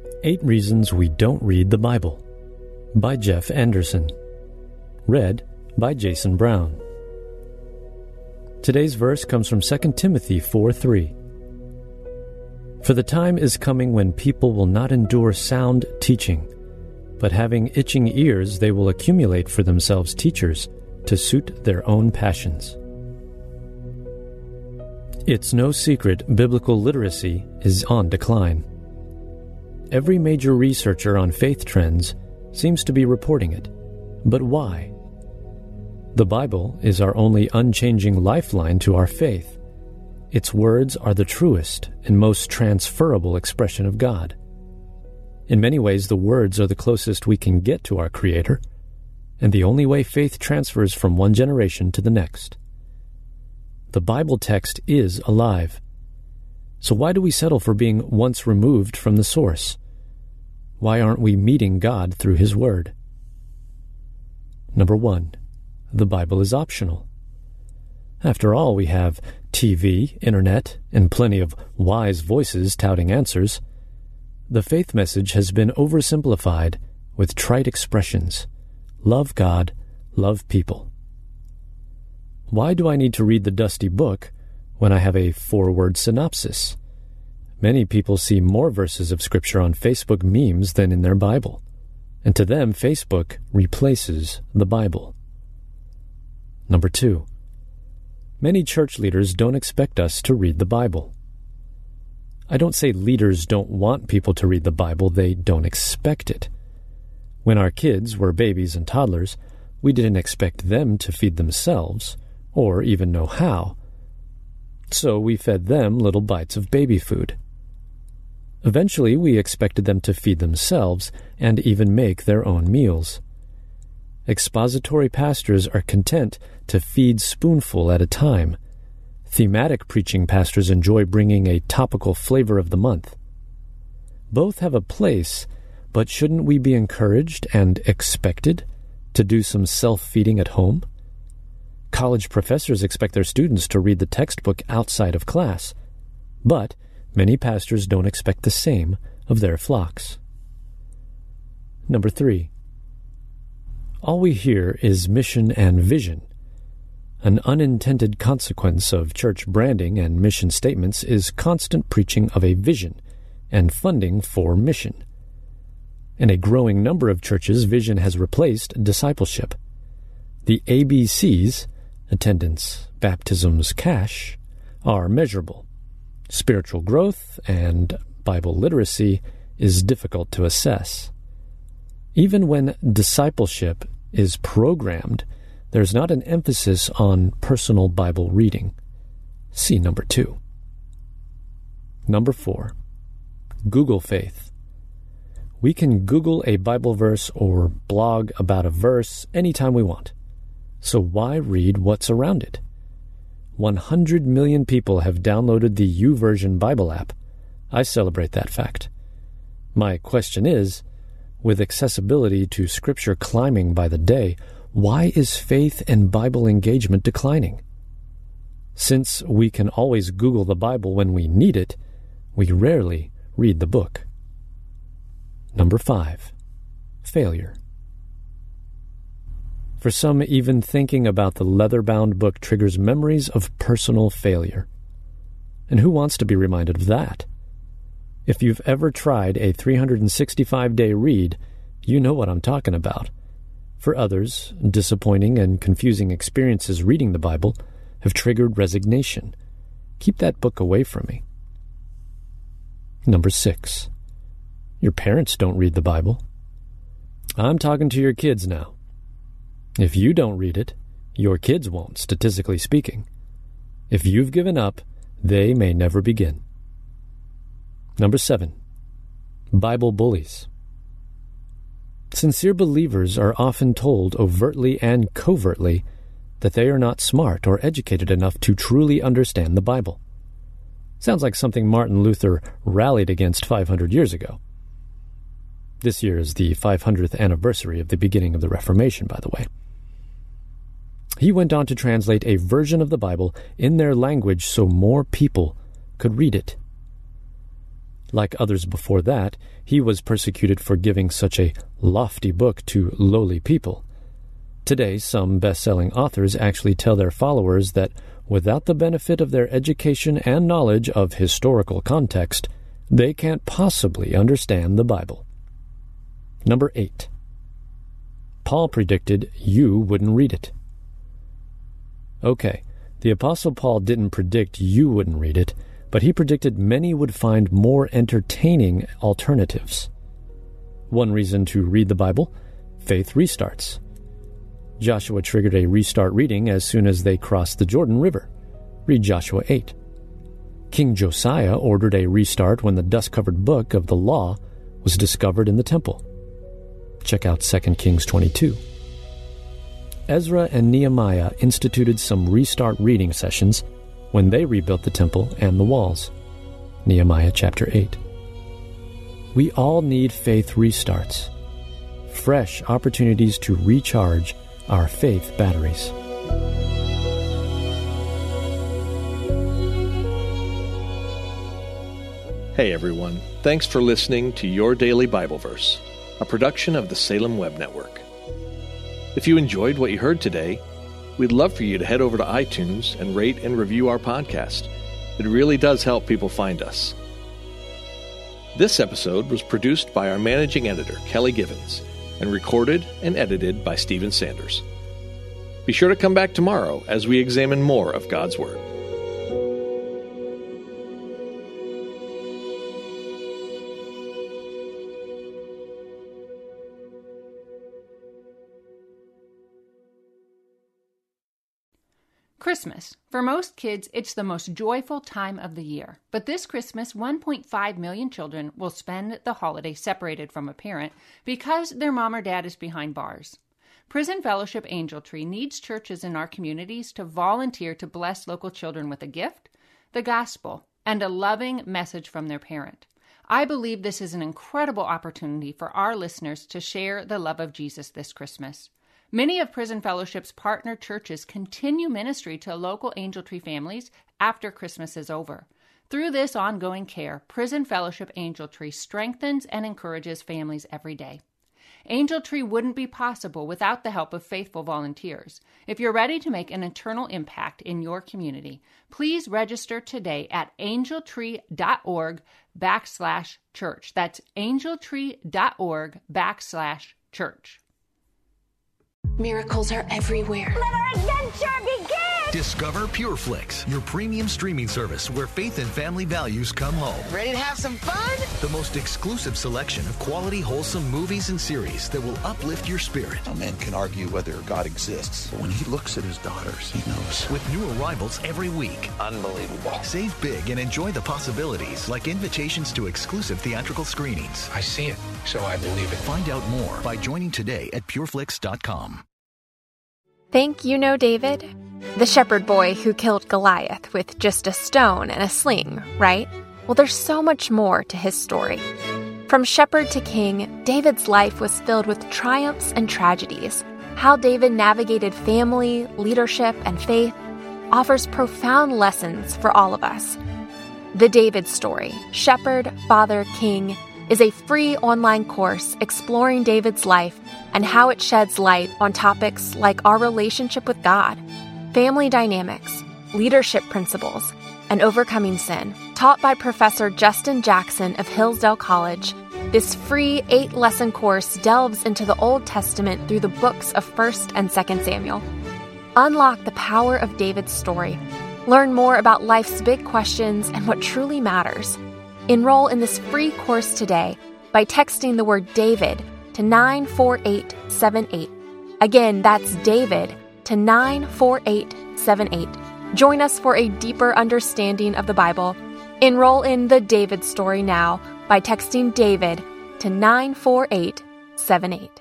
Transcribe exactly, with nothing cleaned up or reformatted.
Eight Reasons We Don't Read the Bible by Jeff Anderson. Read by Jason Brown. Today's verse comes from Second Timothy four three. For the time is coming when people will not endure sound teaching, but having itching ears they will accumulate for themselves teachers to suit their own passions. It's no secret biblical literacy is on decline. Every major researcher on faith trends seems to be reporting it. But why? The Bible is our only unchanging lifeline to our faith. Its words are the truest and most transferable expression of God. In many ways, the words are the closest we can get to our Creator, and the only way faith transfers from one generation to the next. The Bible text is alive. So why do we settle for being once removed from the source? Why aren't we meeting God through His Word? Number one, the Bible is optional. After all, we have T V, internet, and plenty of wise voices touting answers. The faith message has been oversimplified with trite expressions. Love God, love people. Why do I need to read the dusty book when I have a four-word synopsis? Many people see more verses of Scripture on Facebook memes than in their Bible, and to them, Facebook replaces the Bible. Number two, many church leaders don't expect us to read the Bible. I don't say leaders don't want people to read the Bible, they don't expect it. When our kids were babies and toddlers, we didn't expect them to feed themselves, or even know how. So we fed them little bites of baby food. Eventually, we expected them to feed themselves and even make their own meals. Expository pastors are content to feed spoonful at a time. Thematic preaching pastors enjoy bringing a topical flavor of the month. Both have a place, but shouldn't we be encouraged and expected to do some self-feeding at home? College professors expect their students to read the textbook outside of class, but many pastors don't expect the same of their flocks. Number three, all we hear is mission and vision. An unintended consequence of church branding and mission statements is constant preaching of a vision and funding for mission. In a growing number of churches, vision has replaced discipleship. The A B Cs, attendance, baptisms, cash, are measurable. Spiritual growth and Bible literacy is difficult to assess. Even when discipleship is programmed, there's not an emphasis on personal Bible reading. See number two. Number four, Google faith. We can Google a Bible verse or blog about a verse anytime we want. So why read what's around it? one hundred million people have downloaded the YouVersion Bible app. I celebrate that fact. My question is, with accessibility to Scripture climbing by the day, why is faith and Bible engagement declining? Since we can always Google the Bible when we need it, we rarely read the book. Number five, failure. For some, even thinking about the leather-bound book triggers memories of personal failure. And who wants to be reminded of that? If you've ever tried a three hundred sixty-five day read, you know what I'm talking about. For others, disappointing and confusing experiences reading the Bible have triggered resignation. Keep that book away from me. Number six, your parents don't read the Bible. I'm talking to your kids now. If you don't read it, your kids won't, statistically speaking. If you've given up, they may never begin. Number seven, Bible bullies. Sincere believers are often told overtly and covertly that they are not smart or educated enough to truly understand the Bible. Sounds like something Martin Luther rallied against five hundred years ago. This year is the five hundredth anniversary of the beginning of the Reformation, by the way. He went on to translate a version of the Bible in their language so more people could read it. Like others before that, he was persecuted for giving such a lofty book to lowly people. Today, some best-selling authors actually tell their followers that without the benefit of their education and knowledge of historical context, they can't possibly understand the Bible. Number eight. Paul predicted you wouldn't read it. Okay, the Apostle Paul didn't predict you wouldn't read it, but he predicted many would find more entertaining alternatives. One reason to read the Bible: faith restarts. Joshua triggered a restart reading as soon as they crossed the Jordan River. Read Joshua eight. King Josiah ordered a restart when the dust-covered book of the law was discovered in the temple. Check out Second Kings twenty-two. Ezra and Nehemiah instituted some restart reading sessions when they rebuilt the temple and the walls. Nehemiah chapter eight. We all need faith restarts, fresh opportunities to recharge our faith batteries. Hey everyone, thanks for listening to Your Daily Bible Verse, a production of the Salem Web Network. If you enjoyed what you heard today, we'd love for you to head over to iTunes and rate and review our podcast. It really does help people find us. This episode was produced by our managing editor, Kelly Givens, and recorded and edited by Stephen Sanders. Be sure to come back tomorrow as we examine more of God's Word. Christmas. For most kids, it's the most joyful time of the year. But this Christmas, one point five million children will spend the holiday separated from a parent because their mom or dad is behind bars. Prison Fellowship Angel Tree needs churches in our communities to volunteer to bless local children with a gift, the gospel, and a loving message from their parent. I believe this is an incredible opportunity for our listeners to share the love of Jesus this Christmas. Many of Prison Fellowship's partner churches continue ministry to local Angel Tree families after Christmas is over. Through this ongoing care, Prison Fellowship Angel Tree strengthens and encourages families every day. Angel Tree wouldn't be possible without the help of faithful volunteers. If you're ready to make an eternal impact in your community, please register today at angeltree.org backslash church. That's angeltree.org backslash church. Miracles are everywhere. Let our adventure begin! Discover PureFlix, your premium streaming service where faith and family values come home. Ready to have some fun? The most exclusive selection of quality, wholesome movies and series that will uplift your spirit. A man can argue whether God exists, but when he looks at his daughters, he knows. With new arrivals every week. Unbelievable. Save big and enjoy the possibilities, like invitations to exclusive theatrical screenings. I see it, so I believe it. Find out more by joining today at pureflix dot com. Think you know David? The shepherd boy who killed Goliath with just a stone and a sling, right? Well, there's so much more to his story. From shepherd to king, David's life was filled with triumphs and tragedies. How David navigated family, leadership, and faith offers profound lessons for all of us. The David Story, Shepherd, Father, King, is a free online course exploring David's life and how it sheds light on topics like our relationship with God, family dynamics, leadership principles, and overcoming sin. Taught by Professor Justin Jackson of Hillsdale College, this free eight-lesson course delves into the Old Testament through the books of First and Second Samuel. Unlock the power of David's story. Learn more about life's big questions and what truly matters. Enroll in this free course today by texting the word David to nine four eight seven eight. Again, that's David to nine four eight seven eight. Join us for a deeper understanding of the Bible. Enroll in the David Story now by texting David to nine four eight seven eight.